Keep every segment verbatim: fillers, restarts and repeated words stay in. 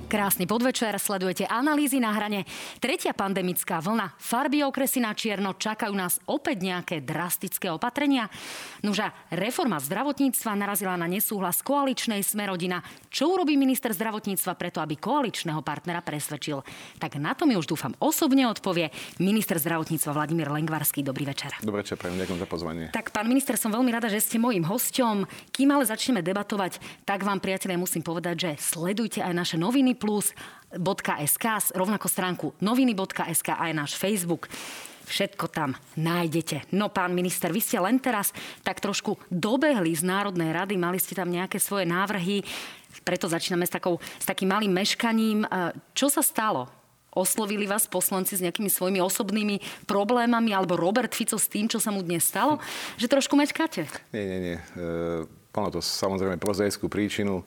Krásny podvečer, sledujete analýzy na hrane. Tretia pandemická vlna, farby okresy na čierno, čakajú nás opäť nejaké drastické opatrenia? Nuža, reforma zdravotníctva narazila na nesúhlas koaličnej Smer-rodina. Čo urobí minister zdravotníctva preto, aby koaličného partnera presvedčil? Tak na to mi už dúfam osobne odpovie minister zdravotníctva Vladimír Lengvarský. Dobrý večer. Dobrý večer, prajem, ďakujem za pozvanie. Tak, pán minister, som veľmi rada, že ste mojím hosťom. Kým ale začneme debatovať, tak vám, priatelia, musím povedať, že sledujte aj naše noviny plus bodka es ká, rovnako stránku noviny bodka es ká aj náš Facebook. Všetko tam nájdete. No, pán minister, vy ste len teraz tak trošku dobehli z Národnej rady, mali ste tam nejaké svoje návrhy, preto začíname s, takou, s takým malým meškaním. Čo sa stalo? Oslovili vás poslanci s nejakými svojimi osobnými problémami, alebo Robert Fico s tým, čo sa mu dnes stalo? Že trošku meškáte? Nie, nie, nie. E, Malo to samozrejme prozaickú príčinu.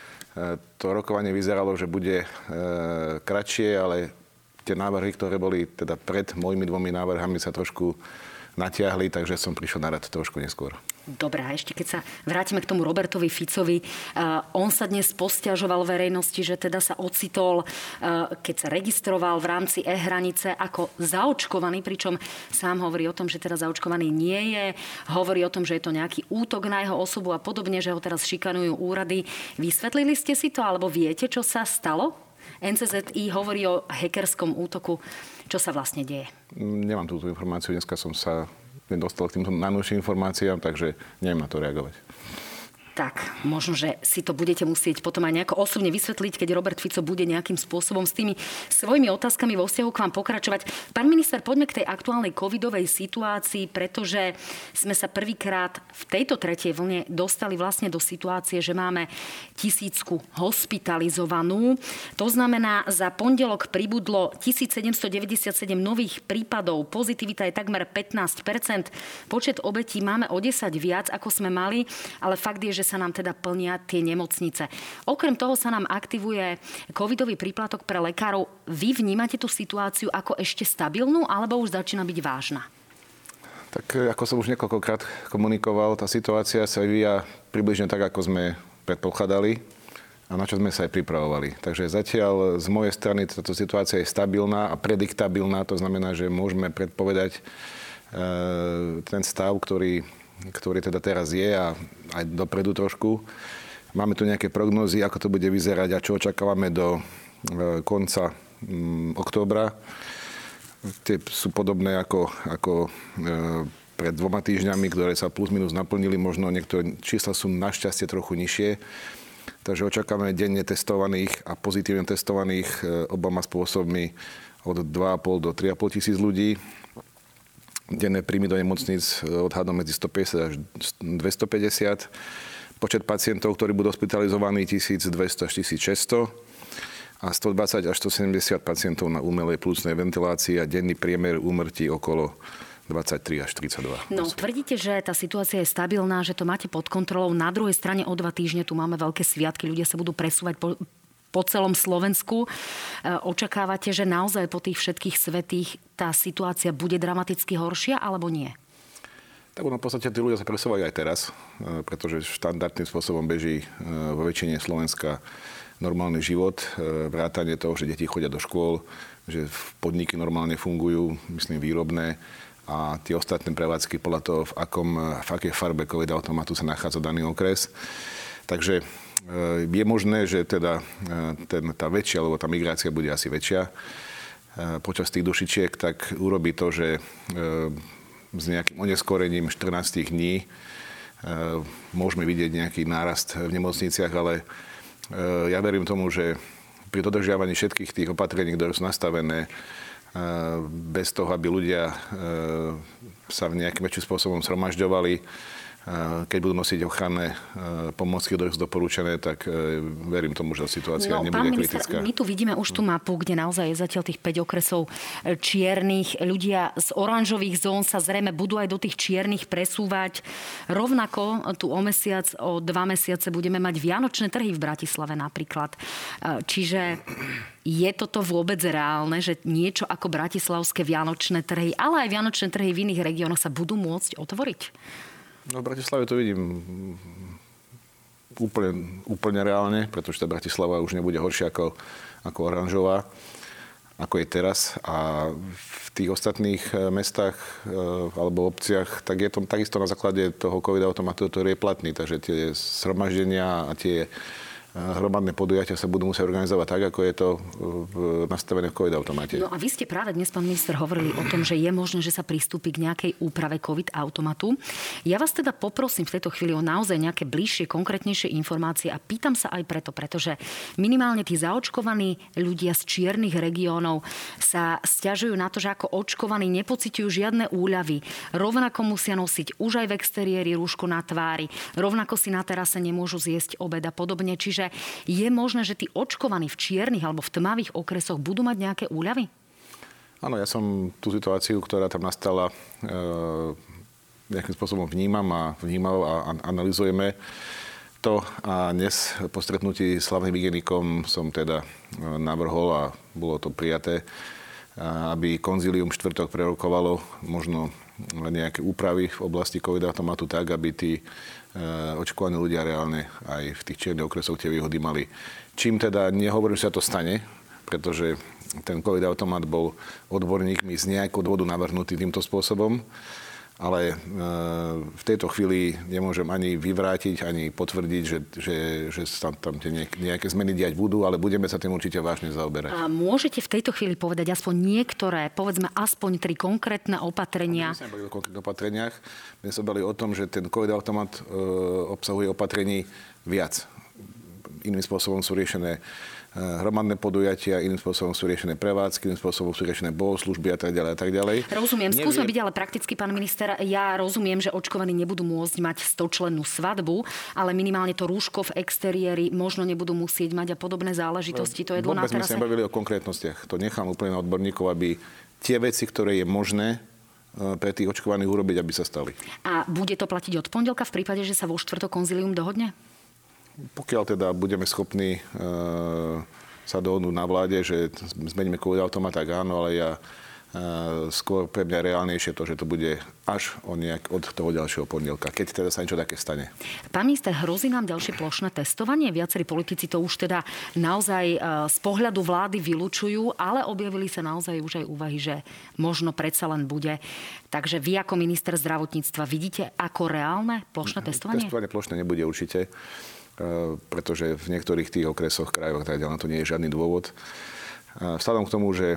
To rokovanie vyzeralo, že bude e, kratšie, ale tie návrhy, ktoré boli teda pred mojimi dvomi návrhami, sa trošku natiahli, takže som prišiel na rad trošku neskôr. Dobre, a ešte keď sa vrátime k tomu Robertovi Ficovi, uh, on sa dnes posťažoval verejnosti, že teda sa ocitol, uh, keď sa registroval v rámci e-hranice ako zaočkovaný, pričom sám hovorí o tom, že teda zaočkovaný nie je, hovorí o tom, že je to nejaký útok na jeho osobu a podobne, že ho teraz šikanujú úrady. Vysvetlili ste si to, alebo viete, čo sa stalo? en cé zet í hovorí o hackerskom útoku. Čo sa vlastne deje? Nemám túto informáciu. Dneska som sa nedostal k týmto najnovším informáciám, takže neviem na to reagovať. Tak, možno, že si to budete musieť potom aj nejako osobne vysvetliť, keď Robert Fico bude nejakým spôsobom s tými svojimi otázkami vo vzťahu k vám pokračovať. Pán minister, poďme k tej aktuálnej covidovej situácii, pretože sme sa prvýkrát v tejto tretej vlne dostali vlastne do situácie, že máme tisícku hospitalizovanú. To znamená, za pondelok pribudlo tisícsedemstodeväťdesiatsedem nových prípadov. Pozitivita je takmer pätnásť percent. Počet obetí máme o desať viac, ako sme mali, ale fakt je, že sa nám teda plnia tie nemocnice. Okrem toho sa nám aktivuje covidový príplatok pre lekárov. Vy vnímate tú situáciu ako ešte stabilnú, alebo už začína byť vážna? Tak ako som už niekoľkokrát komunikoval, tá situácia sa vyvíja približne tak, ako sme predpokladali a na čo sme sa aj pripravovali. Takže zatiaľ z mojej strany táto situácia je stabilná a prediktabilná. To znamená, že môžeme predpovedať e, ten stav, ktorý ktorý teda teraz je a aj dopredu trošku. Máme tu nejaké prognózy, ako to bude vyzerať a čo očakávame do konca októbra. Tie sú podobné ako, ako pred dvoma týždňami, ktoré sa plus minus naplnili. Možno niektoré čísla sú našťastie trochu nižšie. Takže očakávame denne testovaných a pozitívne testovaných oboma spôsobmi od dva a pol do tri a pol tisíc ľudí. Denné príjmy do nemocníc odhadom medzi stopäťdesiat až dvestopäťdesiat. Počet pacientov, ktorí budú hospitalizovaní, tisícdvesto až tisícšesťsto. A stodvadsať až stosedemdesiat pacientov na umelej plúcnej ventilácii a denný priemer úmrtí okolo dvadsaťtri až tridsaťdva. No, tvrdíte, že tá situácia je stabilná, že to máte pod kontrolou. Na druhej strane o dva týždne tu máme veľké sviatky. Ľudia sa budú presúvať po po celom Slovensku. Očakávate, že naozaj po tých všetkých svätých tá situácia bude dramaticky horšia, alebo nie? Tak no, v podstate tí ľudia sa presúvajú aj teraz, pretože štandardným spôsobom beží vo väčšine Slovenska normálny život, vrátanie toho, že deti chodia do škôl, že podniky normálne fungujú, myslím, výrobné a tie ostatné prevádzky podľa toho, v, akom, v akej farbe COVID automatu sa nachádza daný okres. Takže je možné, že teda ten, tá väčšia, alebo tá migrácia bude asi väčšia počas tých dušičiek, tak urobí to, že s nejakým oneskorením štrnásť dní môžeme vidieť nejaký nárast v nemocniciach, ale ja verím tomu, že pri dodržiavaní všetkých tých opatrení, ktoré sú nastavené, bez toho, aby ľudia sa v nejakým väčším spôsobom zhromažďovali, keď budú nosiť ochranné pomôcky, ktoré sú doporučené, tak verím tomu, že situácia no, nebude pán kritická. Minister, my tu vidíme už tú mapu, kde naozaj je zatiaľ tých päť okresov čiernych. Ľudia z oranžových zón sa zrejme budú aj do tých čiernych presúvať. Rovnako tu o mesiac, o dva mesiace budeme mať vianočné trhy v Bratislave napríklad. Čiže je toto vôbec reálne, že niečo ako bratislavské vianočné trhy, ale aj vianočné trhy v iných regiónoch sa budú môcť otvoriť? No v Bratislave to vidím úplne, úplne reálne, pretože tá Bratislava už nebude horšia ako, ako oranžová, ako je teraz. A v tých ostatných mestách alebo obciach, tak je to takisto na základe toho COVID automatu, ktorý je platný. Takže tie zhromaždenia a tie hromadné podujatia sa budú musieť organizovať tak, ako je to v nastavené v COVID automate. No a vy ste práve dnes, pán minister, hovorili o tom, že je možné, že sa pristúpi k nejakej úprave COVID automatu. Ja vás teda poprosím v tejto chvíli o naozaj nejaké bližšie, konkrétnejšie informácie a pýtam sa aj preto, pretože minimálne tí zaočkovaní ľudia z čiernych regiónov sa sťažujú na to, že ako očkovaní nepociťujú žiadne úľavy. Rovnako musia nosiť už aj v exteriéri rúško na tvári, rovnako si na terase nemôžu zjesť obed a podobne. Čiže je možné, že tí očkovaní v čiernych alebo v tmavých okresoch budú mať nejaké úľavy? Áno, ja som tú situáciu, ktorá tam nastala, e, nejakým spôsobom vnímam a vnímal a analyzujeme to. A dnes po stretnutí s hlavným hygienikom som teda navrhol a bolo to prijaté, aby konzílium štvrtok prerokovalo možno nejaké úpravy v oblasti COVID automatu tak, aby tí očkovaní ľudia reálne aj v tých čiernych okresoch tie výhody mali. Čím teda nehovorím, že sa to stane, pretože ten COVID automat bol odborníkmi z nejakého dôvodu navrhnutý týmto spôsobom, ale v tejto chvíli nemôžem ani vyvrátiť, ani potvrdiť, že, že, že sa tam tie nejaké zmeny diať budú, ale budeme sa tým určite vážne zaoberať. A môžete v tejto chvíli povedať aspoň niektoré, povedzme aspoň tri konkrétne opatrenia? My sme boli o konkrétnych opatreniach. My sme boli o tom, že ten COVID automat e, obsahuje opatrení viac. Iným spôsobom sú riešené hromadné podujatia, iným spôsobom sú riešené prevádzky, iným spôsobom sú riešené bohoslúžby a tak ďalej a tak ďalej. Rozumiem. Neviem. Skúsme byť ale prakticky, pán minister. Ja rozumiem, že očkovaní nebudú môcť mať stočlennú svadbu, ale minimálne to rúško v exteriéri možno nebudú musieť mať a podobné záležitosti. To je dlo na terase. Vôbec sme sa bavili o konkrétnostiach. To nechám úplne na odborníkov, aby tie veci, ktoré je možné pre tých očkovaných urobiť, aby sa stali. A bude to platiť od pondelka v prípade, že sa vo štvrtok konzílium dohodne? Pokiaľ teda budeme schopní e, sa dohodnúť na vláde, že zmeníme COVID automat, tak áno, ale ja e, skôr pre mňa reálnejšie to, že to bude až o nejak, od toho ďalšieho pondelka, keď teda sa niečo také stane. Pán minister, hrozí nám ďalšie plošné testovanie? Viacerí politici to už teda naozaj e, z pohľadu vlády vylučujú, ale objavili sa naozaj už aj úvahy, že možno predsa len bude. Takže vy ako minister zdravotníctva vidíte ako reálne plošné testovanie? Testovanie plošné nebude určite, pretože v niektorých tých okresoch, krajoch tak ďalej na to nie je žiadny dôvod. Vzhľadom k tomu, že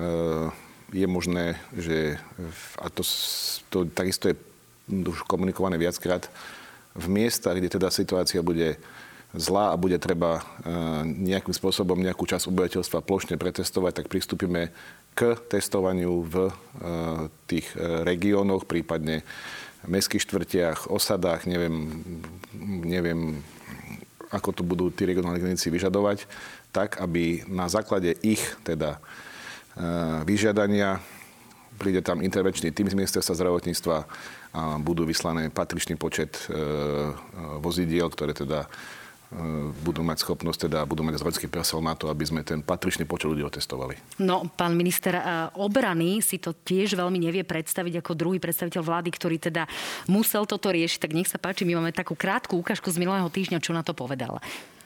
je možné, že a to, to takisto je už komunikované viackrát, v miestach, kde teda situácia bude zlá a bude treba nejakým spôsobom nejakú časť obyvateľstva plošne pretestovať, tak pristúpime k testovaniu v tých regiónoch, prípadne mestských štvrtiach, osadách, neviem, neviem ako to budú tí regionálni klinici vyžadovať, tak, aby na základe ich teda vyžiadania príde tam intervenčný tým z ministerstva zdravotníctva a budú vyslané patričný počet vozidiel, ktoré teda budú mať schopnosť, teda budú mať zdravotnícky personál na to, aby sme ten patričný počet ľudí otestovali. No, pán minister obrany si to tiež veľmi nevie predstaviť ako druhý predstaviteľ vlády, ktorý teda musel toto riešiť. Tak nech sa páči, my máme takú krátku ukážku z minulého týždňa, čo na to povedal.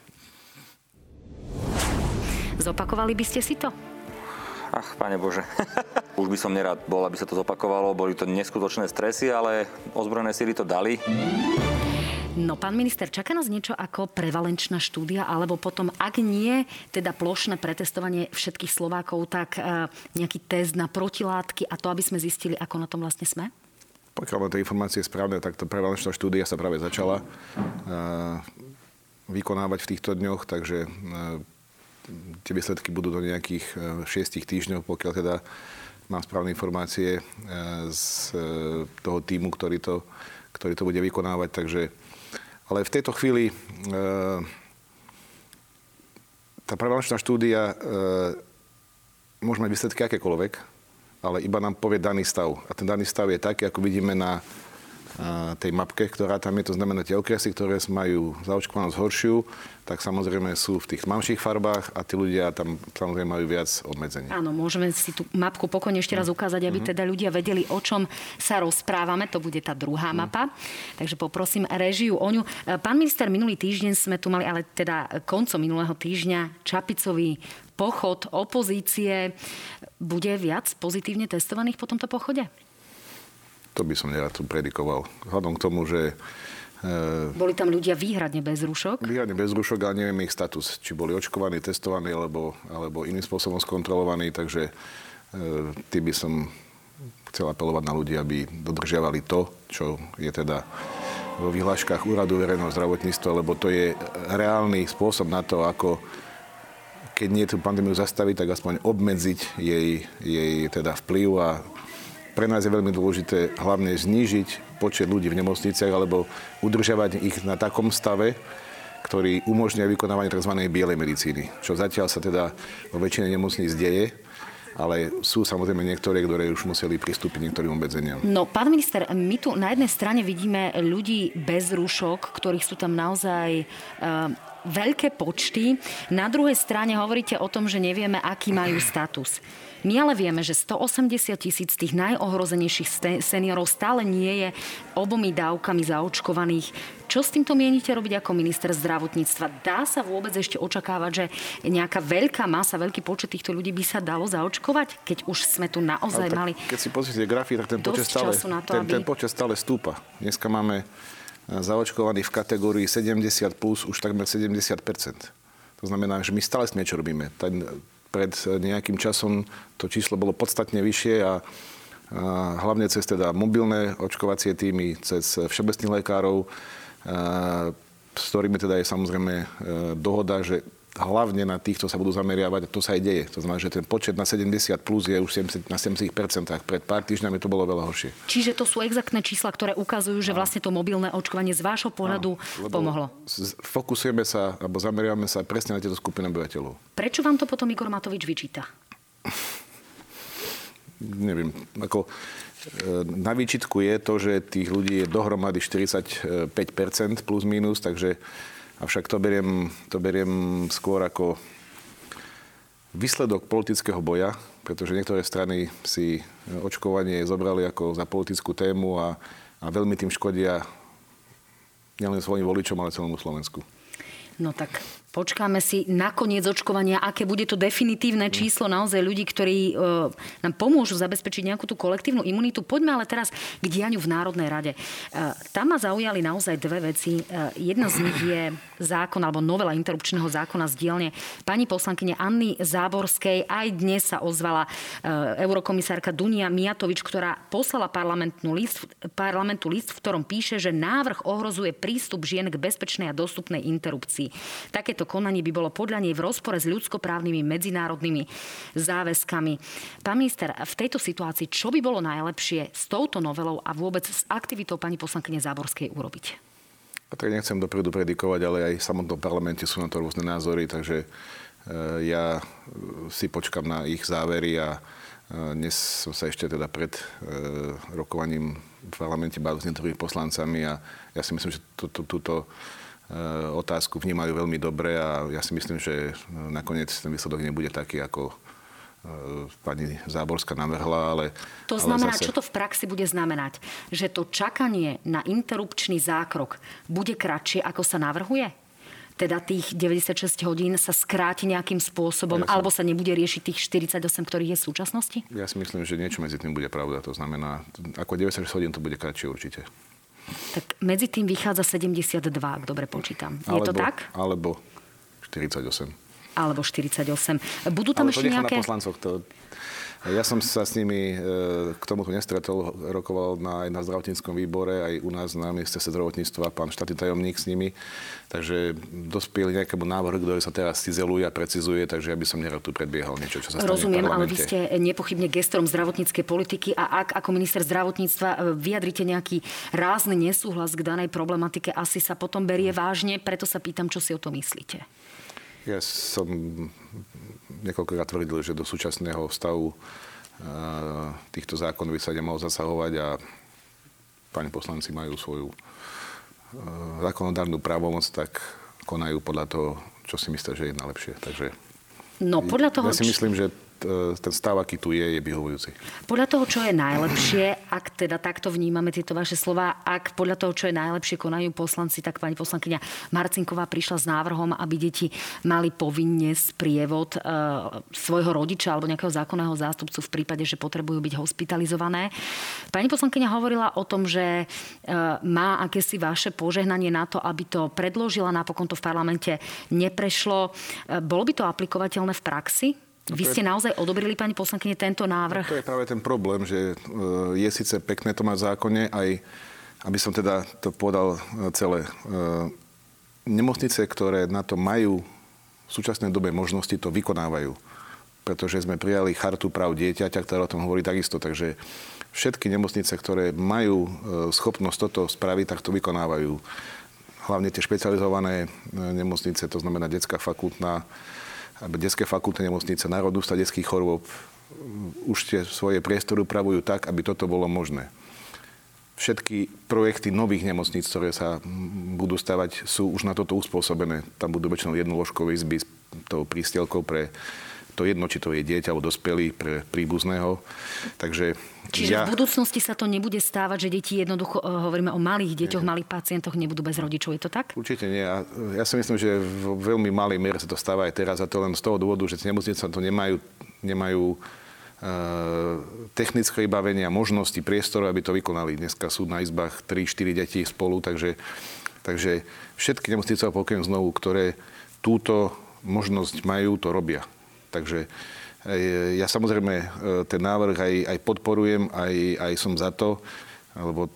Zopakovali by ste si to? Ach, Pane Bože. Už by som nerád bol, aby sa to zopakovalo. Boli to neskutočné stresy, ale ozbrojené síly to dali. No, pán minister, čaká nás niečo ako prevalenčná štúdia, alebo potom, ak nie, teda plošné pretestovanie všetkých Slovákov, tak uh, nejaký test na protilátky a to, aby sme zistili, ako na tom vlastne sme? Pokiaľ mám tie informácie správne, tak tá prevalenčná štúdia sa práve začala uh, vykonávať v týchto dňoch, takže uh, tie výsledky budú do nejakých uh, šiestich týždňov, pokiaľ teda mám správne informácie uh, z uh, toho tímu, ktorý to, ktorý to bude vykonávať, takže ale v tejto chvíli e, tá prevalenčná štúdia e, môže mať výsledky akékoľvek, ale iba nám povie daný stav. A ten daný stav je taký, ako vidíme na tej mapke, ktorá tam je. To znamená, tie okresy, ktoré majú zaočkovanosť horšiu, tak samozrejme sú v tých tmavších farbách a tí ľudia tam samozrejme majú viac obmedzení. Áno, môžeme si tú mapku pokojne ešte raz ukázať, aby teda ľudia vedeli, o čom sa rozprávame. To bude tá druhá mapa. Takže poprosím režiu o ňu. Pán minister, minulý týždeň sme tu mali, ale teda koncom minulého týždňa, Čapicový pochod opozície. Bude viac pozitívne testovaných po tomto pochode? To by som nerad tu predikoval. Vzhľadom k tomu, že... E, boli tam ľudia výhradne bez rúšok? Výhradne bez rúšok, ale neviem ich status. Či boli očkovaní, testovaní, alebo, alebo iným spôsobom skontrolovaní. Takže e, tým by som chcel apelovať na ľudí, aby dodržiavali to, čo je teda vo vyhláškach Úradu verejného zdravotníctva, lebo to je reálny spôsob na to, ako keď nie tú pandémiu zastaviť, tak aspoň obmedziť jej, jej teda vplyv a pre nás je veľmi dôležité hlavne znížiť počet ľudí v nemocniciach alebo udržiavať ich na takom stave, ktorý umožňuje vykonávanie tzv. Bielej medicíny, čo zatiaľ sa teda vo väčšine nemocníc deje, ale sú samozrejme niektoré, ktoré už museli pristúpiť niektorým obmedzeniam. No, pán minister, my tu na jednej strane vidíme ľudí bez rúšok, ktorých sú tam naozaj uh, veľké počty. Na druhej strane hovoríte o tom, že nevieme, aký majú status. My ale vieme, že stoosemdesiat tisíc tých najohrozenejších seniorov stále nie je obomi dávkami zaočkovaných. Čo s týmto mienite robiť ako minister zdravotníctva? Dá sa vôbec ešte očakávať, že nejaká veľká masa, veľký počet týchto ľudí by sa dalo zaočkovať, keď už sme tu naozaj tak, mali... Keď si pozrite grafy, tak ten počet, stále, to, ten, aby... ten počet stále stúpa. Dneska máme zaočkovaných v kategórii sedemdesiat plus už takmer sedemdesiat percent. To znamená, že my stále s niečo robíme. Ten, pred nejakým časom to číslo bolo podstatne vyššie a, a hlavne cez teda mobilné očkovacie týmy, cez všeobecných lekárov, a, s ktorými teda je samozrejme dohoda, že hlavne na týchto sa budú zameriavať a to sa aj deje. To znamená, že ten počet na sedemdesiat plus je už na sedemdesiat percent. Pred pár týždňami to bolo veľa horšie. Čiže to sú exaktné čísla, ktoré ukazujú, že vlastne to mobilné očkovanie z vášho pohľadu pomohlo. Fokusujeme sa, alebo zameriavame sa presne na tieto skupiny obyvateľov. Prečo vám to potom Igor Matovič vyčíta? Neviem, ako na výčitku je to, že tých ľudí je dohromady štyridsaťpäť percent plus minus, takže avšak to beriem, to beriem skôr ako výsledok politického boja, pretože niektoré strany si očkovanie zobrali ako za politickú tému a, a veľmi tým škodia nielen svojim voličom, ale celému Slovensku. No tak počkáme si na koniec očkovania, aké bude to definitívne číslo naozaj ľudí, ktorí e, nám pomôžu zabezpečiť nejakú tú kolektívnu imunitu. Poďme ale teraz k dianiu v Národnej rade. E, tam ma zaujali naozaj dve veci. E, jedna z nich je zákon alebo novela interrupčného zákona z dielne pani poslankyne Anny Záborskej. Aj dnes sa ozvala e, eurokomisárka Dunia Mijatovič, ktorá poslala parlamentu list, parlamentu list, v ktorom píše, že návrh ohrozuje prístup žien k bezpečnej a dostupnej interrupcii. Takéto konanie by bolo podľa nej v rozpore s ľudskoprávnymi medzinárodnými záväzkami. Pán minister, v tejto situácii čo by bolo najlepšie s touto novelou a vôbec s aktivitou pani poslankyne Záborskej urobiť? A tak nechcem dopredu predikovať, ale aj v samotnom parlamente sú na to rôzne názory, takže ja si počkam na ich závery a dnes som sa ešte teda pred rokovaním v parlamente bavil s niektorými poslancami a ja si myslím, že túto to, to, otázku vnímajú veľmi dobre a ja si myslím, že nakoniec ten výsledok nebude taký, ako pani Záborská navrhla, ale... To znamená, ale zase... čo to v praxi bude znamenať? Že to čakanie na interrupčný zákrok bude kratšie, ako sa navrhuje? Teda tých deväťdesiatšesť hodín sa skráti nejakým spôsobom, ja som... alebo sa nebude riešiť tých štyridsaťosem, ktorých je v súčasnosti? Ja si myslím, že niečo medzi tým bude pravda. To znamená, ako deväťdesiatšesť hodín to bude kratšie určite. Tak medzi tým vychádza sedemdesiatdva, ak dobre počítam. Je alebo, to tak? Alebo štyridsaťosem. Alebo štyridsaťosem. Budú tam ale ešte nejaké... na poslancoch. To... Ja som sa s nimi k tomuto nestretol, rokoval na, aj na zdravotníckom výbore, aj u nás na ministerstve zdravotníctva, pán štátny tajomník s nimi. Takže dospieli nejakému návrhu, ktorý sa teraz cizeluje a precizuje, takže ja by som nerad tu predbiehal niečo, čo sa stane Rozumiem, v parlamente. ale vy ste nepochybne gestorom zdravotníckej politiky a ak ako minister zdravotníctva vyjadrite nejaký rázny nesúhlas k danej problematike, asi sa potom berie vážne, preto sa pýtam, čo si o to myslíte. Ja som niekoľkokrát tvrdil, že do súčasného stavu týchto zákonov by sa nemalo zasahovať a páni poslanci majú svoju e, zákonodárnu právomoc, tak konajú podľa toho, čo si myslia, že je najlepšie. Takže no, podľa toho, ja si myslím, že ten stav, aký tu je, je vyhovujúci. Podľa toho, čo je najlepšie, ak teda takto vnímame tieto vaše slová, ak podľa toho, čo je najlepšie, konajú poslanci, tak pani poslankyňa Marcinková prišla s návrhom, aby deti mali povinne sprievod e, svojho rodiča alebo nejakého zákonného zástupcu v prípade, že potrebujú byť hospitalizované. Pani poslankyňa hovorila o tom, že e, má akési vaše požehnanie na to, aby to predložila, napokon to v parlamente neprešlo. E, bolo by to aplikovateľné v praxi? Vy ste naozaj odobrili, pani poslankyne, tento návrh? To je práve ten problém, že je síce pekné to mať v zákone, aj aby som teda to povedal celé. Nemocnice, ktoré na to majú v súčasnej dobe možnosti, to vykonávajú. Pretože sme prijali chartu práv dieťaťa, ktorá o tom hovorí takisto. Takže všetky nemocnice, ktoré majú schopnosť toto spraviť, tak to vykonávajú. Hlavne tie špecializované nemocnice, to znamená detská fakultná, detské fakultné nemocnice, Národný ústav detských chorôb už tie svoje priestory upravujú tak, aby toto bolo možné. Všetky projekty nových nemocníc, ktoré sa budú stavať, sú už na toto uspôsobené. Tam budú väčšinou jednolôžkové izby s tou prístielkou pre to jedno, či to je dieťa alebo dospelý, pre príbuzného. Takže Čiže ja... v budúcnosti sa to nebude stávať, že deti jednoducho, hovoríme o malých deťoch, malých pacientoch, nebudú bez rodičov. Je to tak? Určite nie. Ja, ja si myslím, že v veľmi malej miere sa to stáva aj teraz, a to len z toho dôvodu, že nemocnice to nemajú, nemajú uh, technické vybavenie a možnosti priestoru, aby to vykonali. Dneska sú na izbách tri štyri deti spolu, takže, takže všetky nemocnice, pokiaľ znovu, ktoré túto možnosť majú, to robia. Takže ja samozrejme ten návrh aj, aj podporujem, aj, aj som za to, lebo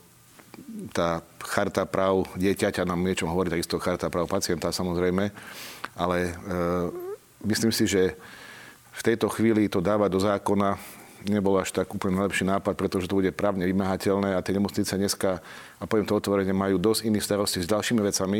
tá charta práv dieťaťa nám niečo hovorí, takisto charta práv pacienta samozrejme, ale e, myslím si, že v tejto chvíli to dávať do zákona nebol až tak úplne najlepší nápad, pretože to bude právne vymáhateľné a tie nemocnice dneska, a poviem to otvorene, majú dosť iných starostí s ďalšími vecami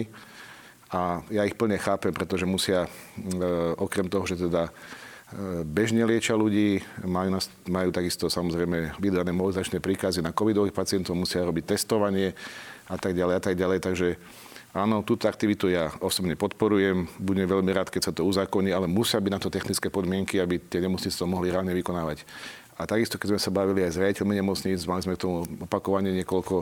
a ja ich plne chápem, pretože musia e, okrem toho, že teda bežne liečia ľudí, majú, majú takisto samozrejme vydané mobilizačné príkazy na covidových pacientov, musia robiť testovanie a tak ďalej a tak ďalej. Takže áno, túto aktivitu ja osobne podporujem, budem veľmi rád, keď sa to uzákoní, ale musia byť na to technické podmienky, aby tie nemocnice to mohli reálne vykonávať. A takisto, keď sme sa bavili aj s riaditeľmi nemocníc, mali sme k tomu opakovane niekoľko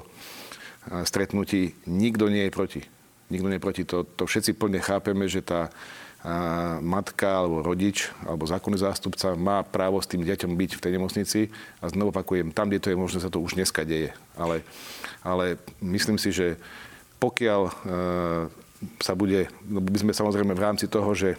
stretnutí, nikto nie je proti. Nikto nie je proti. To, to všetci plne chápeme, že tá a matka alebo rodič alebo zákonný zástupca má právo s tým dieťom byť v tej nemocnici a znovu opakujem, tam, kde to je možné, sa to už dneska deje. Ale, ale myslím si, že pokiaľ e, sa bude, no by sme samozrejme v rámci toho, že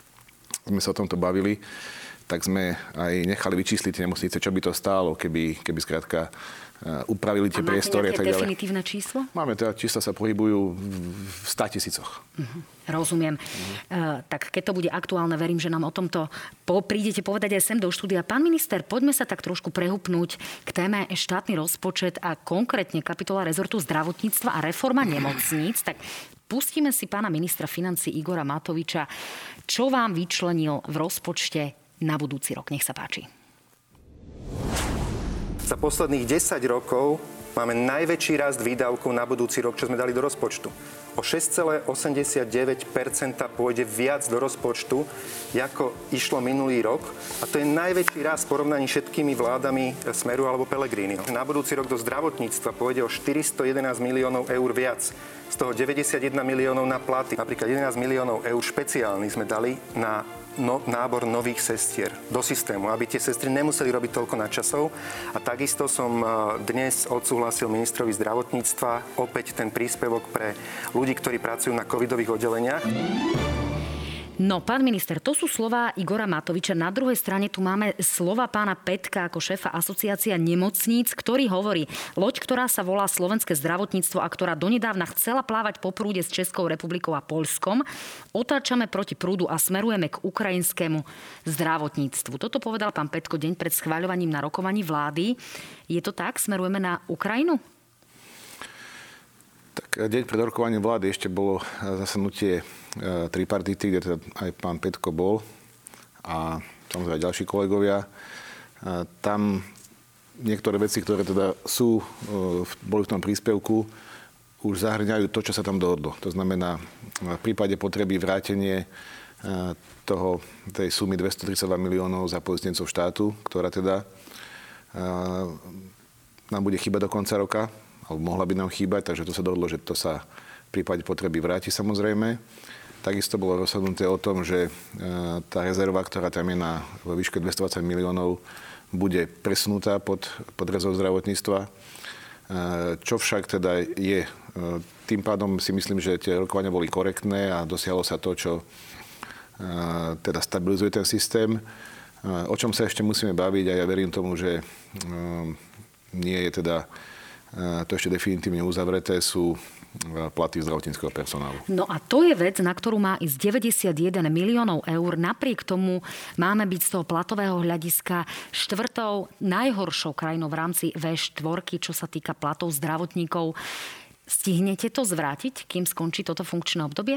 sme sa o tomto bavili, tak sme aj nechali vyčísliť tie nemocnice, čo by to stálo, keby, keby skrátka upravili tie priestory. A máte nejaké definitívne číslo? Máme, teda čísla sa pohybujú v státisícoch. Uh-huh. Rozumiem. Uh-huh. Uh, tak keď to bude aktuálne, verím, že nám o tomto po, prídete povedať aj sem do štúdia. Pán minister, poďme sa tak trošku prehupnúť k téme štátny rozpočet a konkrétne kapitola rezortu zdravotníctva a reforma nemocníc. Tak pustíme si pána ministra financií Igora Matoviča. Čo vám vyčlenil v rozpočte na budúci rok? Nech sa páči. Za posledných desať rokov máme najväčší rast výdavkov na budúci rok, čo sme dali do rozpočtu. O šesť celá osemdesiatdeväť percenta pôjde viac do rozpočtu, ako išlo minulý rok. A to je najväčší rast v porovnaní všetkými vládami Smeru alebo Pellegriniho. Na budúci rok do zdravotníctva pôjde o štyristojedenásť miliónov eur viac. Z toho deväťdesiatjeden miliónov na platy. Napríklad jedenásť miliónov eur špeciálnych sme dali na No, nábor nových sestier do systému, aby tie sestry nemuseli robiť toľko nadčasov. A takisto som dnes odsúhlasil ministrovi zdravotníctva opäť ten príspevok pre ľudí, ktorí pracujú na covidových oddeleniach. No, pán minister, to sú slová Igora Matoviča. Na druhej strane tu máme slova pána Petka ako šéfa asociácia nemocníc, ktorý hovorí, loď, ktorá sa volá Slovenské zdravotníctvo a ktorá donedávna chcela plávať po prúde s Českou republikou a Poľskom, otáčame proti prúdu a smerujeme k ukrajinskému zdravotníctvu. Toto povedal pán Petko deň pred schvaľovaním na rokovaní vlády. Je to tak? Smerujeme na Ukrajinu? Tak deň pred rokovaním vlády ešte bolo zasadnutie tripartity, kde teda aj pán Petko bol a samozrejme aj ďalší kolegovia. Tam niektoré veci, ktoré teda sú, boli v tom príspevku, už zahrňajú to, čo sa tam dohodlo. To znamená, v prípade potreby vrátenie toho, tej sumy dvestotridsaťdva miliónov za poistencov štátu, ktorá teda nám bude chýbať do konca roka, alebo mohla by nám chýbať, takže to sa dohodlo, že to sa v prípade potreby vráti samozrejme. Takisto bolo rozhodnuté o tom, že tá rezerva, ktorá tam je na vo výške dvestodvadsať miliónov, bude presunutá pod, pod rezort zdravotníctva. Čo však teda je, tým pádom si myslím, že tie rokovania boli korektné a dosiahlo sa to, čo teda stabilizuje ten systém. O čom sa ešte musíme baviť a ja verím tomu, že nie je teda to ešte definitívne uzavreté, sú platy zdravotníckeho personálu. No a to je vec, na ktorú má ísť deväťdesiatjeden miliónov eur. Napriek tomu máme byť z toho platového hľadiska štvrtou najhoršou krajinou v rámci vé štyri, čo sa týka platov zdravotníkov. Stihnete to zvrátiť, kým skončí toto funkčné obdobie?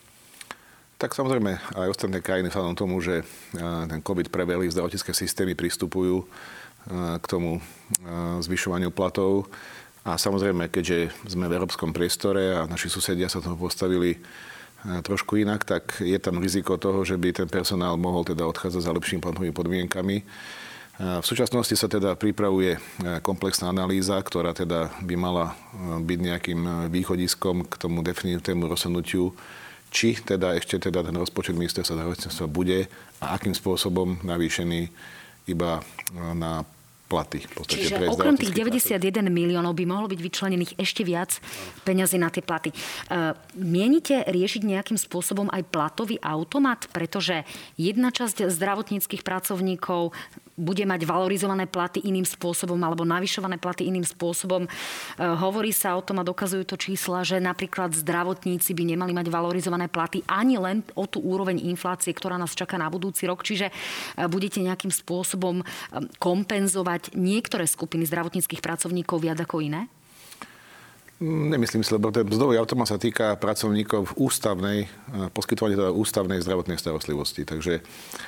Tak samozrejme, aj ostatné krajiny vzhľadom tomu, že ten COVID prevelí, zdravotnícke systémy pristupujú k tomu zvyšovaniu platov. A samozrejme, keďže sme v európskom priestore a naši susedia sa toho postavili trošku inak, tak je tam riziko toho, že by ten personál mohol teda odchádzať za lepšími platovými podmienkami. V súčasnosti sa teda pripravuje komplexná analýza, ktorá teda by mala byť nejakým východiskom k tomu definitívnemu rozhodnutiu, či teda ešte teda ten rozpočet ministerstva zdravotníctva bude a akým spôsobom navýšený iba na platy. Čiže okrem tých deväťdesiatjeden miliónov by mohlo byť vyčlenených ešte viac peňazí na tie platy. Mienite riešiť nejakým spôsobom aj platový automat? Pretože jedna časť zdravotníckych pracovníkov bude mať valorizované platy iným spôsobom alebo navyšované platy iným spôsobom. Hovorí sa o tom a dokazujú to čísla, že napríklad zdravotníci by nemali mať valorizované platy ani len o tú úroveň inflácie, ktorá nás čaká na budúci rok. Čiže budete nejakým spôsobom kompenzovať niektoré skupiny zdravotníckych pracovníkov viac ako iné? Nemyslím si, lebo ten mzdový automat sa týka pracovníkov v ústavnej, poskytovania teda ústavnej zdravotnej starostlivosti. Takže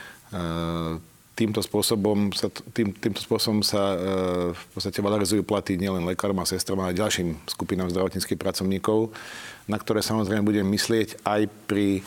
Týmto spôsobom sa, tým, týmto spôsobom sa e, v podstate valorizujú platy nielen lekárom a sestram, ale aj ďalším skupinám zdravotníckych pracovníkov, na ktoré samozrejme budem myslieť aj pri e,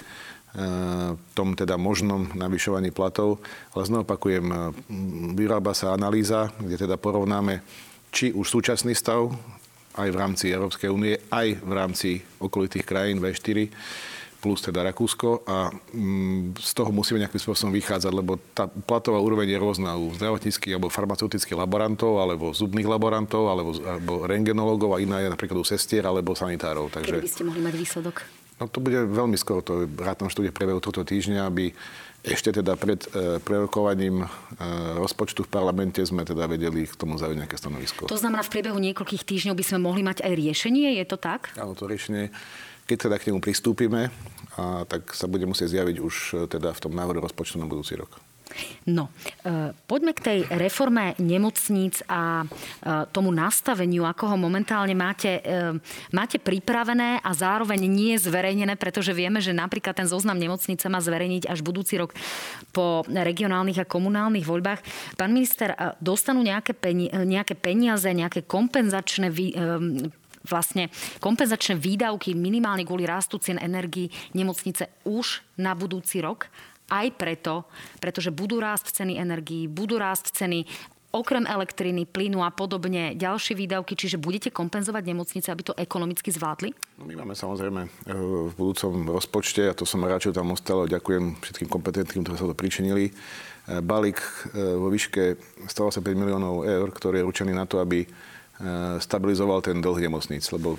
tom teda možnom navyšovaní platov. Ale znovu opakujem, vyrába sa analýza, kde teda porovnáme či už súčasný stav aj v rámci Európskej únie, aj v rámci okolitých krajín vé štyri, plus teda Rakúsko a mm, z toho musíme nejakým spôsobom vychádzať, lebo tá platová úroveň je rôzna u zdravotníckych alebo farmaceutických laborantov, alebo zubných laborantov, alebo, alebo rengenologov a iná je napríklad u sestier alebo sanitárov. Takže, kedy by ste mohli mať výsledok? No to bude veľmi skoro, to rátam štúdie v priebehu tohto týždňa, aby ešte teda pred e, prerokovaním e, rozpočtu v parlamente sme teda vedeli k tomu zaujať nejaké stanovisko. To znamená, v priebehu niekoľkých týždňov by sme mohli mať aj riešenie, je to tak? Áno, to riešenie, keď teda k nemu pristúpime, a tak sa bude musieť zjaviť už teda v tom návrhu rozpočtu na budúci rok. No, e, poďme k tej reforme nemocníc a e, tomu nastaveniu, ako ho momentálne máte, e, máte pripravené a zároveň nie zverejnené, pretože vieme, že napríklad ten zoznam nemocnice má zverejniť až budúci rok po regionálnych a komunálnych voľbách. Pán minister, e, dostanú nejaké, peni- nejaké peniaze, nejaké kompenzačné vý, e, vlastne kompenzačné výdavky minimálne kvôli rastu cien energií nemocnice už na budúci rok. Aj preto, pretože budú rásť ceny energií, budú rásť ceny okrem elektriny, plynu a podobne ďalšie výdavky, čiže budete kompenzovať nemocnice, aby to ekonomicky zvládli? No my máme samozrejme v budúcom rozpočte, a to som rád, čo tam ostalo, ďakujem všetkým kompetentným, ktorí sa to pričinili, balík vo výške stodvadsaťpäť miliónov eur, ktorý je určený na to, aby stabilizoval ten dlh nemocníc, lebo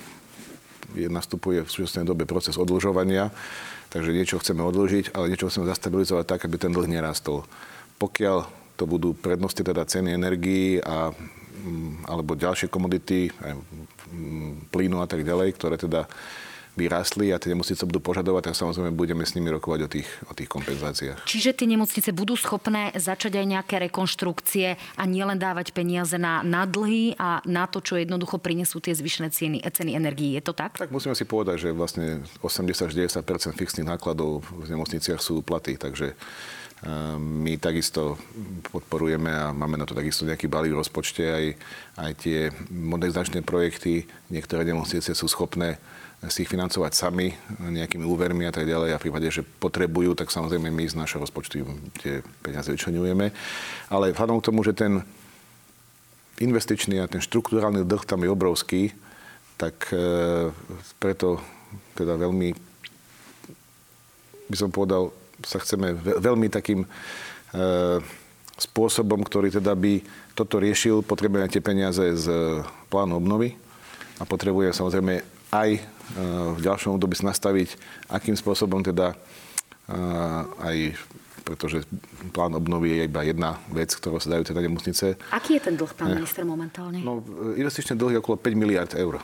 je, nastupuje v súčasnej dobe proces odlžovania, takže niečo chceme odložiť, ale niečo chceme zastabilizovať tak, aby ten dlh nerastol. Pokiaľ to budú prednosti teda ceny energií a, alebo ďalšie komodity, aj plynu a tak ďalej, ktoré teda by rastli a tie nemocnice budú požadovať, tak samozrejme budeme s nimi rokovať o tých, o tých kompenzáciách. Čiže tie nemocnice budú schopné začať aj nejaké rekonštrukcie a nielen dávať peniaze na, na dlhy a na to, čo jednoducho prinesú tie zvyšné ceny, ceny energií. Je to tak? Tak musíme si povedať, že vlastne osemdesiat až deväťdesiat percent fixných nákladov v nemocniciach sú platy, takže My takisto podporujeme a máme na to takisto nejaký balík v rozpočte, aj, aj tie modernizačné projekty. Niektoré nemocnice sú schopné si ich financovať sami nejakými úvermi a tak ďalej. A v prípade, že potrebujú, tak samozrejme my z našho rozpočtu tie peniaze vyčleňujeme. Ale vzhľadom k tomu, že ten investičný a ten štruktúrálny dlh tam je obrovský, tak e, preto teda veľmi, by som povedal, sa chceme veľmi takým e, spôsobom, ktorý teda by toto riešil, potrebujeme tie peniaze z plánu obnovy a potrebujeme samozrejme aj e, v ďalšom období nastaviť, akým spôsobom teda e, aj, pretože plán obnovy je iba jedna vec, ktorou sa dajú teda nemocnice. Aký je ten dlh, pán minister, momentálne? No, investičný dlh je okolo päť miliárd eur.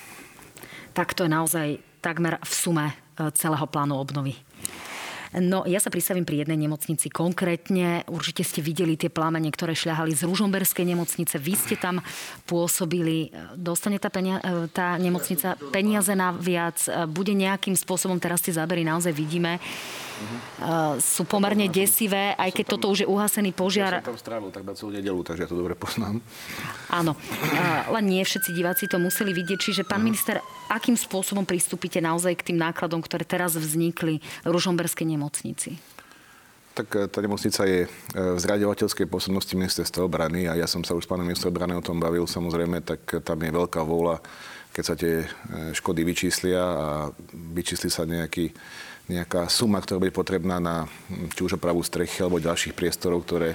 Tak to je naozaj takmer v sume celého plánu obnovy. No, ja sa pristavím pri jednej nemocnici konkrétne. Určite ste videli tie plámene, ktoré šľahali z Ružomberskej nemocnice. Vy ste tam pôsobili. Dostane tá, penia- tá nemocnica peniaze na viac? Bude nejakým spôsobom, teraz tie zábery naozaj vidíme, uh, sú pomerne desivé, aj keď toto už je uhasený požiar. Ja som tam strávil tak na celú nedeľu, takže ja to dobre poznám. Áno, uh, len nie všetci diváci to museli vidieť. Čiže, pán uh-huh. minister, akým spôsobom pristúpite naozaj k tým nákladom, ktoré teraz vznikli v Ružomberskej nemocnici? Tak tá nemocnica je v zriaďovateľskej pôsobnosti ministerstva obrany a ja som sa už s pánom ministrom obrany o tom bavil. Samozrejme, tak tam je veľká vôľa, keď sa tie škody vyčíslia a vyčísli sa nejaký, nejaká suma, ktorá bude potrebná na či už opravu strechy alebo ďalších priestorov, ktoré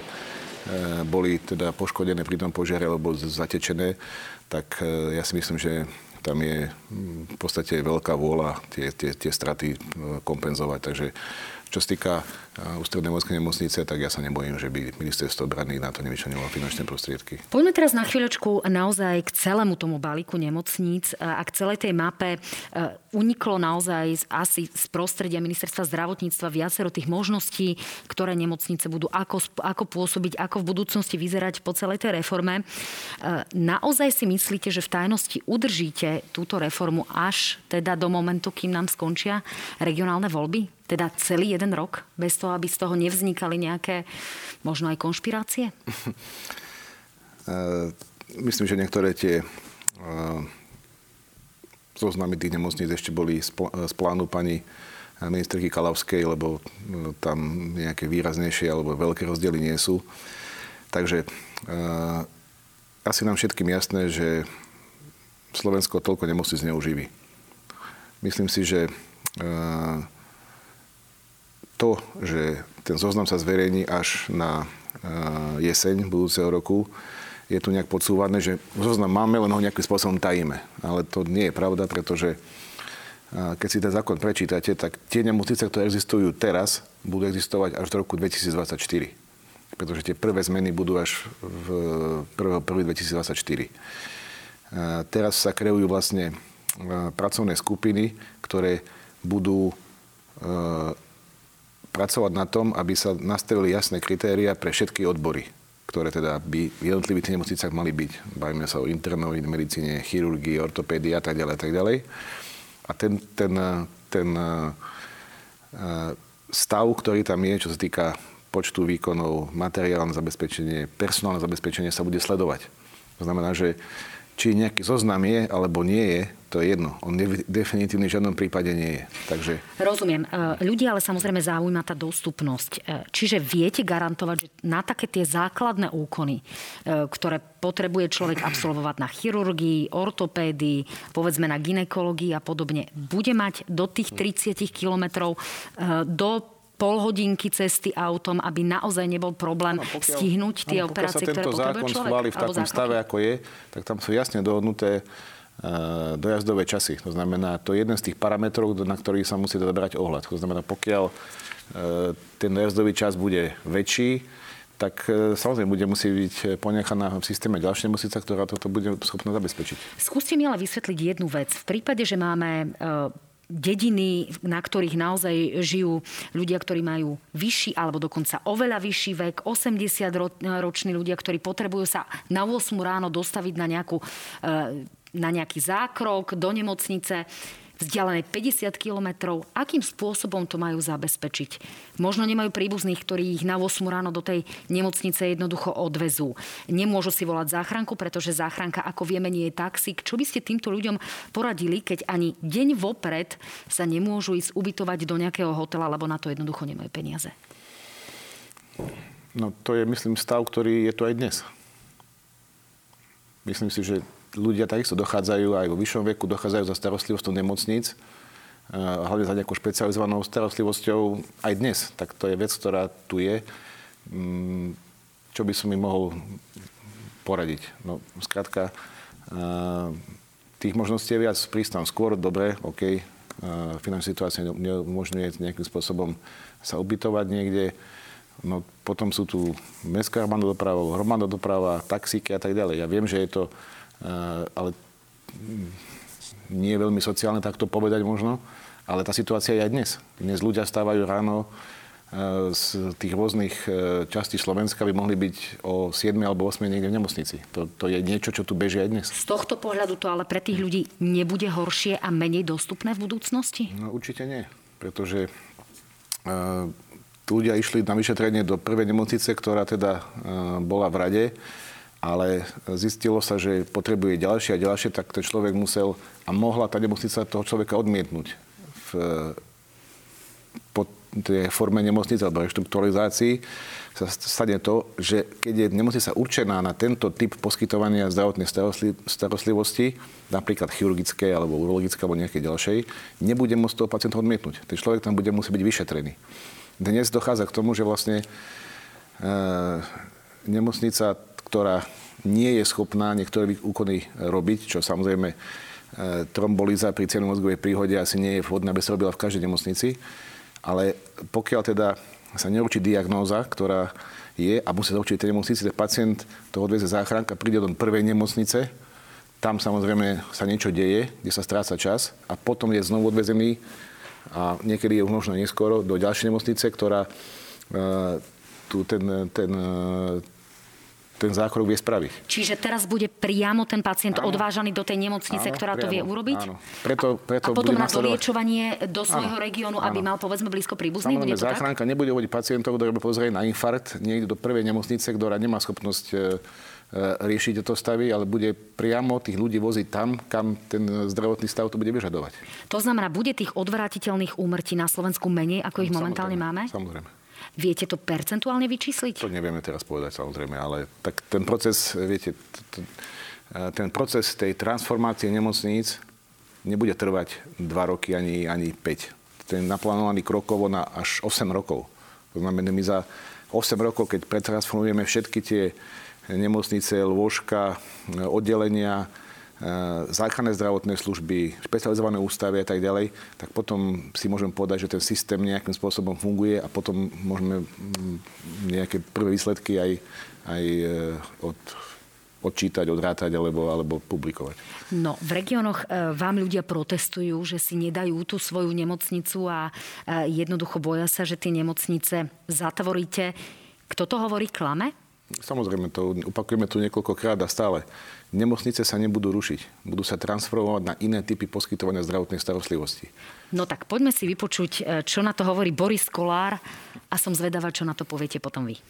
boli teda poškodené pri tom požiare alebo zatečené, tak ja si myslím, že tam je v podstate veľká vôľa tie, tie, tie straty kompenzovať. Takže čo sa týka Ústrednej vojenskej nemocnice, tak ja sa nebojím, že by ministerstvo obrany na to nevyčlenilo finančné prostriedky. Poďme teraz na chvíľočku naozaj k celému tomu balíku nemocníc a k celej tej mape. Uniklo naozaj asi z prostredia ministerstva zdravotníctva viacero tých možností, ktoré nemocnice budú ako, ako pôsobiť, ako v budúcnosti vyzerať po celej tej reforme. Naozaj si myslíte, že v tajnosti udržíte túto reformu až teda do momentu, kým nám skončia regionálne voľby? Teda celý jeden rok? Bez toho, aby z toho nevznikali nejaké možno aj konšpirácie? Myslím, že niektoré tie zoznamy tých nemocníc ešte boli z plánu pani ministerky Kalavskej, lebo tam nejaké výraznejšie alebo veľké rozdiely nie sú. Takže asi nám všetkým jasné, že Slovensko toľko nemocníc neuživí. Myslím si, že to, že ten zoznam sa zverejní až na jeseň budúceho roku, je tu nejak podsúvané, že zoznam máme, len ho nejakým spôsobom tajíme. Ale to nie je pravda, pretože keď si ten zákon prečítate, tak tie nemocnice, ktoré existujú teraz, budú existovať až do roku dvetisícdvadsaťštyri. Pretože tie prvé zmeny budú až v prvého prvého dvetisícdvadsaťštyri. Teraz sa kreujú vlastne pracovné skupiny, ktoré budú pracovať na tom, aby sa nastavili jasné kritéria pre všetky odbory, ktoré teda by v jednotlivých nemocnicách mali byť. Bavíme sa o internovej medicíne, chirurgii, ortopédii a tak ďalej, a tak ďalej. A ten, ten, ten stav, ktorý tam je, čo sa týka počtu výkonov, materiálne zabezpečenie, personálne zabezpečenie sa bude sledovať. To znamená, že či nejaký zoznam je, alebo nie je, to je jedno. On definitívne v žiadnom prípade nie je. Takže... Rozumiem. Ľudia ale samozrejme zaujíma tá dostupnosť. Čiže viete garantovať, že na také tie základné úkony, ktoré potrebuje človek absolvovať na chirurgii, ortopédii, povedzme na gynekológii a podobne, bude mať do tých tridsať kilometrov do pol hodinky cesty autom, aby naozaj nebol problém no, pokiaľ, stihnúť tie no, operácie, ktoré potrebuje človek? Pokiaľ sa tento zákon schváli v takom stave, ako je, tak tam sú jasne dohodnuté uh, dojazdové časy. To znamená, to je jeden z tých parametrov, na ktorých sa musí brať ohľad. To znamená, pokiaľ uh, ten dojazdový čas bude väčší, tak uh, samozrejme bude musieť byť ponechaná v systéme ďalšia nemocnica, ktorá toto bude schopná zabezpečiť. Skúste mi ale vysvetliť jednu vec. V prípade, že máme uh, dediny, na ktorých naozaj žijú ľudia, ktorí majú vyšší alebo dokonca oveľa vyšší vek, osemdesiatroční ľudia, ktorí potrebujú sa na ôsmu ráno dostaviť na, nejakú, na nejaký zákrok do nemocnice. vzdialené päťdesiat kilometrov. Akým spôsobom to majú zabezpečiť? Možno nemajú príbuzných, ktorí ich na ôsmu ráno do tej nemocnice jednoducho odvezú. Nemôžu si volať záchranku, pretože záchranka, ako vieme, nie je taxík. Čo by ste týmto ľuďom poradili, keď ani deň vopred sa nemôžu ísť ubytovať do nejakého hotela, lebo na to jednoducho nemajú peniaze? No to je, myslím, stav, ktorý je tu aj dnes. Myslím si, že ľudia takisto dochádzajú aj vo vyššom veku, dochádzajú za starostlivosťou nemocníc, hlavne za nejakou špecializovanou starostlivosťou aj dnes. Tak to je vec, ktorá tu je. Čo by som im mohol poradiť? No, skrátka, tých možností je viac. Prísť tam skôr, dobre, OK. Finančná situácia neumožňuje nejakým spôsobom sa ubytovať niekde. No, potom sú tu mestská hromadná doprava, hromadná doprava, taxíky a tak ďalej. Ja viem, že je to ale nie je veľmi sociálne takto povedať možno, ale tá situácia je aj dnes. Dnes ľudia stávajú ráno z tých rôznych častí Slovenska, by mohli byť o siedmej alebo ôsmej niekde v nemocnici. To, to je niečo, čo tu beží aj dnes. Z tohto pohľadu to ale pre tých ľudí nebude horšie a menej dostupné v budúcnosti? No určite nie, pretože uh, ľudia išli na vyšetrenie do prvej nemocnice, ktorá teda uh, bola v rade, ale zistilo sa, že potrebuje ďalšie a ďalšie, tak ten človek musel a mohla tá nemocnica toho človeka odmietnúť v, po tej forme nemocnice alebo reštrukturalizácii sa stane to, že keď je nemocnica určená na tento typ poskytovania zdravotnej starostlivosti, napríklad chirurgické alebo urologické alebo nejakej ďalšej, nebude môcť toho pacienta odmietnúť. Ten človek tam bude musieť byť vyšetrený. Dnes dochádza k tomu, že vlastne e, nemocnica, ktorá nie je schopná niektoré úkony robiť, čo samozrejme e, trombolíza pri cievno-mozgovej príhode asi nie je vhodná, aby sa robila v každej nemocnici. Ale pokiaľ teda sa neurčí diagnóza, ktorá je a musí sa určiť tej nemocnici, tak pacient to odveze záchranka, príde do prvej nemocnice, tam samozrejme sa niečo deje, kde sa stráca čas a potom je znovu odvezený a niekedy je už možno neskoro do ďalšej nemocnice, ktorá e, tu ten, ten ten zákrok vie spraviť. Čiže teraz bude priamo ten pacient áno. odvážaný do tej nemocnice, áno, ktorá priamo. To vie urobiť? Áno. Preto, preto a potom na nasledovať... doliečovanie do svojho áno. regiónu, aby áno. mal povedzme blízko príbuzný? Samozrejme, záchranka nebude vodiť pacientov, ktorí pozrieť na infarkt niekde do prvej nemocnice, ktorá nemá schopnosť e, riešiť to stavy, ale bude priamo tých ľudí voziť tam, kam ten zdravotný stav to bude vyžadovať. To znamená, bude tých odvrátiteľných úmrtí na Slovensku menej, ako ich momentálne samozrejme, máme? Samozrejme. Viete to percentuálne vyčísliť? To nevieme teraz povedať, samozrejme, ale tak ten proces, viete, ten proces tej transformácie nemocníc nebude trvať dva roky ani, ani päť. Ten je naplánovaný krokovo na až osem rokov. To znamená, my za osem rokov, keď pretransformujeme všetky tie nemocnice, lôžka, oddelenia, záchranné zdravotné služby, špecializované ústavy a tak ďalej, tak potom si môžeme povedať, že ten systém nejakým spôsobom funguje a potom môžeme nejaké prvé výsledky aj, aj od, odčítať, odrátať alebo, alebo publikovať. No, v regiónoch vám ľudia protestujú, že si nedajú tú svoju nemocnicu a jednoducho boja sa, že tie nemocnice zatvoríte. Kto to hovorí, klame? Samozrejme, to opakujeme tu niekoľkokrát a stále. Nemocnice sa nebudú rušiť. Budú sa transformovať na iné typy poskytovania zdravotnej starostlivosti. No tak poďme si vypočuť, čo na to hovorí Boris Kollár a som zvedavá, čo na to poviete potom vy.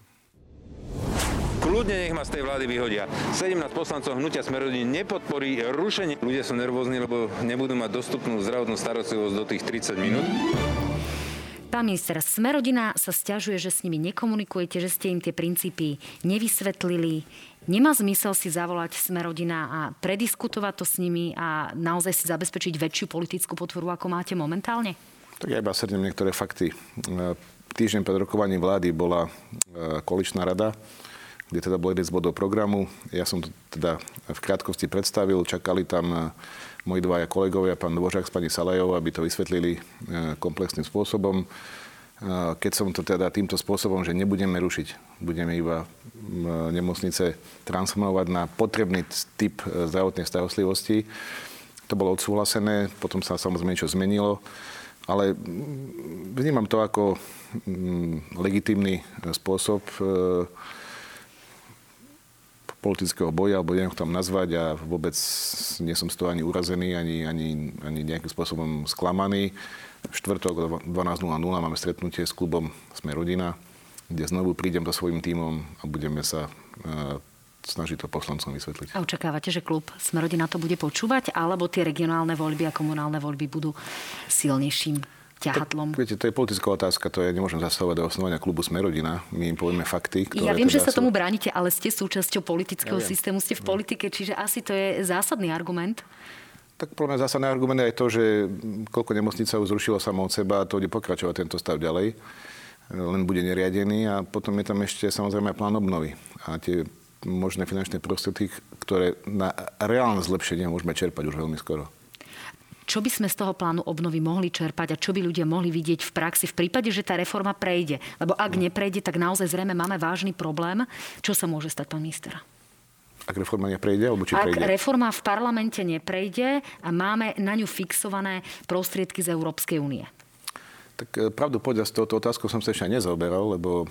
Kľudne nech ma z tej vlády vyhodia. sedemnásť poslancov hnutia Smer rodiny nepodporí rušenie. Ľudia sú nervózni, lebo nebudú mať dostupnú zdravotnú starostlivosť do tých tridsať minút. Pán minister, Smer-rodina sa sťažuje, že s nimi nekomunikujete, že ste im tie princípy nevysvetlili. Nemá zmysel si zavolať Smer-rodina a prediskutovať to s nimi a naozaj si zabezpečiť väčšiu politickú podporu, ako máte momentálne? Tak ja iba srdnem niektoré fakty. Týždeň pred rokovaním vlády bola koaličná rada, kde teda bol jeden z bodov programu. Ja som to teda v krátkosti predstavil. Čakali tam moji dvaja kolegovia, pán Dvořák s pani Salajovou, aby to vysvetlili komplexným spôsobom. Keď som to teda týmto spôsobom, že nebudeme rušiť, budeme iba nemocnice transformovať na potrebný typ zdravotnej starostlivosti, to bolo odsúhlasené, potom sa samozrejme niečo zmenilo, ale vnímam to ako legitímny spôsob politického boja, alebo neviem, tam nazvať a vôbec nie som z toho ani urazený, ani, ani, ani nejakým spôsobom sklamaný. V štvrtok dvanásť nula nula máme stretnutie s klubom Sme rodina, kde znovu prídem so svojím tímom a budeme sa uh, snažiť to poslancom vysvetliť. A očakávate, že klub Sme rodina to bude počúvať, alebo tie regionálne voľby a komunálne voľby budú silnejším ťahadlom? Tak, viete, to je politická otázka, to ja nemôžem zasahovať do osnovania klubu Sme rodina. My im povieme fakty, ktoré... Ja viem, teda že sa sú... tomu bránite, ale ste súčasťou politického ja systému, ste v politike, čiže asi to je zásadný argument. Tak pre mňa zásadný argument je aj to, že koľko nemocnica už zrušilo samo od seba a to bude pokračovať tento stav ďalej. Len bude neriadený a potom je tam ešte samozrejme plán obnovy. A tie možné finančné prostriedky, ktoré na reálne zlepšenie môžeme čerpať už veľmi skoro. Čo by sme z toho plánu obnovy mohli čerpať a čo by ľudia mohli vidieť v praxi v prípade, že tá reforma prejde? Lebo ak neprejde, tak naozaj zrejme máme vážny problém. Čo sa môže stať, pán minister? Ak reforma neprejde, alebo či Ak prejde? Ak reforma v parlamente neprejde a máme na ňu fixované prostriedky z Európskej únie. Tak pravdu povedať, s touto otázkou som sa ešte aj nezaoberal, lebo e,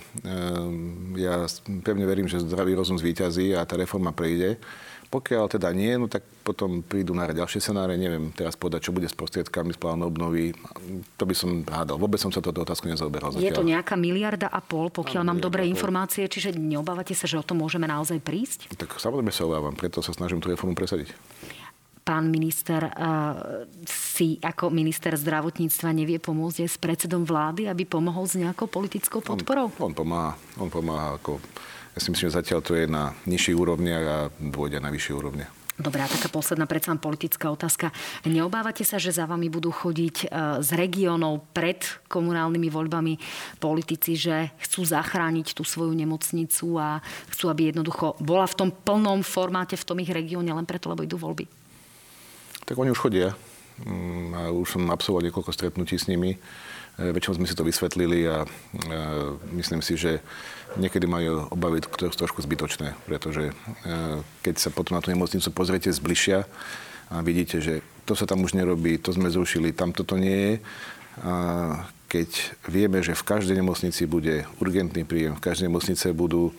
ja pevne verím, že zdravý rozum zvíťazí a tá reforma prejde. Pokiaľ teda nie, no tak potom prídu na ďalšie scenáre. Neviem teraz povedať, čo bude s prostriedkami z plánu obnovy. To by som hádal. Vôbec som sa touto otázku nezaoberal zatiaľ. Je to nejaká miliarda a pol, pokiaľ mám dobré informácie, čiže neobávate sa, že o to môžeme naozaj prísť? Tak samozrejme sa obávam, preto sa snažím tú reformu presadiť. Pán minister uh, si ako minister zdravotníctva nevie pomôcť aj s predsedom vlády, aby pomohol s nejakou politickou podporou? On, on pomáha. On pomáha ako... Ja si myslím, že zatiaľ to je na nižších úrovniach a dôjde na vyššie úrovne. Dobrá, taká posledná predsa politická otázka. Neobávate sa, že za vami budú chodiť z regiónov pred komunálnymi voľbami politici, že chcú zachrániť tú svoju nemocnicu a chcú, aby jednoducho bola v tom plnom formáte v tom ich regióne len preto, lebo idú voľby? Tak oni už chodia. A už som absolvoval niekoľko stretnutí s nimi. Väčšinou sme si to vysvetlili a myslím si, že niekedy majú obavy, ktoré sú trošku zbytočné, pretože keď sa potom na tú nemocnicu pozriete zbližšia a vidíte, že to sa tam už nerobí, to sme zrušili, tam toto nie je. A keď vieme, že v každej nemocnici bude urgentný príjem, v každej nemocnice budú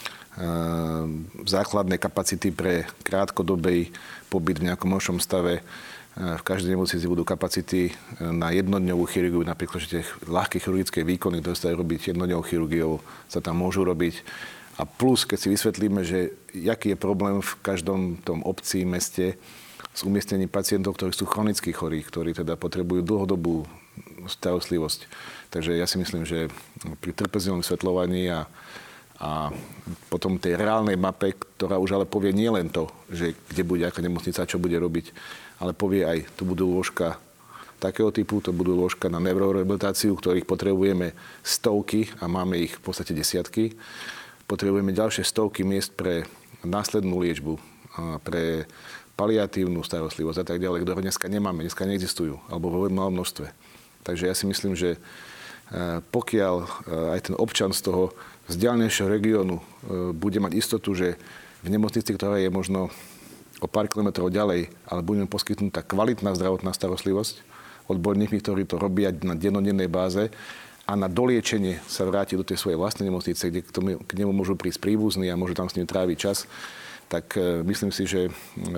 základné kapacity pre krátkodobý pobyt v nejakom horšom stave, v každej nemocnici budú kapacity na jednodňovú chirurgiu, napríklad, že tie ľahké chirurgické výkony, ktoré sa dajú robiť jednodňovou chirurgiou, sa tam môžu robiť. A plus, keď si vysvetlíme, že aký je problém v každom tom obci, meste s umiestnením pacientov, ktorí sú chronicky chorí, ktorí teda potrebujú dlhodobú starostlivosť. Takže ja si myslím, že pri trpezlivom vysvetľovaní a a potom tej reálnej mape, ktorá už ale povie nie len to, že kde bude aká nemocnica, čo bude robiť, ale povie aj, tu budú lôžka takého typu, to budú lôžka na neurorehabilitáciu, ktorých potrebujeme stovky a máme ich v podstate desiatky. Potrebujeme ďalšie stovky miest pre následnú liečbu, pre paliatívnu starostlivosť a tak ďalej, ktoré dneska nemáme, dneska neexistujú, alebo vo veľmi malom množstve. Takže ja si myslím, že pokiaľ aj ten občan z toho vzdialenejšieho regiónu bude mať istotu, že v nemocnici, ktorá je možno o pár kilometrov ďalej, ale bude poskytnutá kvalitná zdravotná starostlivosť odborníkmi, ktorí to robia na dennodennej báze a na doliečenie sa vráti do tej svojej vlastnej nemocnice, kde k, tomu, k nemu môžu prísť príbuzní a môžu tam s ním tráviť čas, tak myslím si, že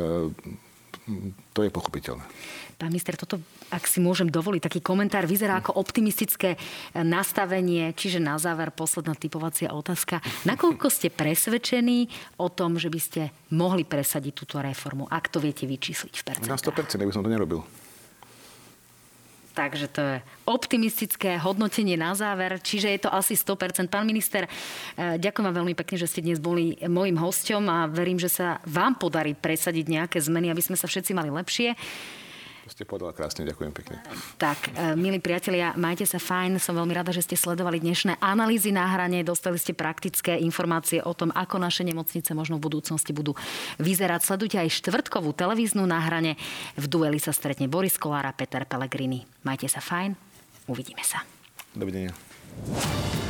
to je pochopiteľné. Pán minister, toto, ak si môžem dovoliť, taký komentár vyzerá ako optimistické nastavenie, čiže na záver posledná typovacia otázka. Nakoľko ste presvedčení o tom, že by ste mohli presadiť túto reformu, ak to viete vyčísliť v percentách? Na sto percent, aby som to nerobil. Takže to je optimistické hodnotenie na záver, čiže je to asi sto percent. Pán minister, ďakujem vám veľmi pekne, že ste dnes boli mojím hosťom a verím, že sa vám podarí presadiť nejaké zmeny, aby sme sa všetci mali lepšie. To ste povedala krásne, ďakujem pekne. Tak, milí priatelia, majte sa fajn. Som veľmi rada, že ste sledovali dnešné analýzy na hrane. Dostali ste praktické informácie o tom, ako naše nemocnice možno v budúcnosti budú vyzerať. Sledujte aj štvrtkovú televíznu na hrane. V dueli sa stretne Boris Kolár a Peter Pellegrini. Majte sa fajn. Uvidíme sa. Dovidenia.